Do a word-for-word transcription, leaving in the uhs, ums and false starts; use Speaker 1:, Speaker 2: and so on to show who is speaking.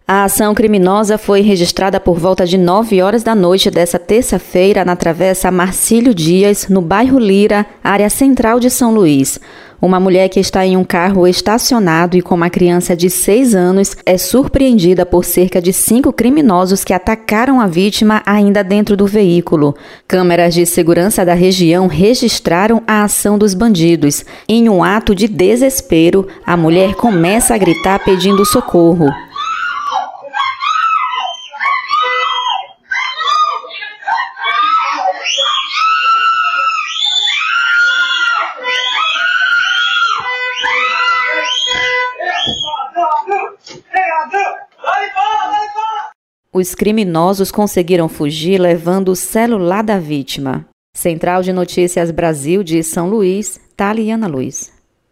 Speaker 1: A ação criminosa foi registrada por volta de nove horas da noite desta terça-feira na Travessa Marcílio Dias, no bairro Lira, área central de São Luís. Uma mulher que está em um carro estacionado e com uma criança de seis anos é surpreendida por cerca de cinco criminosos que atacaram a vítima ainda dentro do veículo. Câmeras de segurança da região registraram a ação dos bandidos. Em um ato de desespero, a mulher começa a gritar pedindo socorro. Os criminosos conseguiram fugir levando o celular da vítima. Central de Notícias Brasil de São Luís, Taliana Luiz.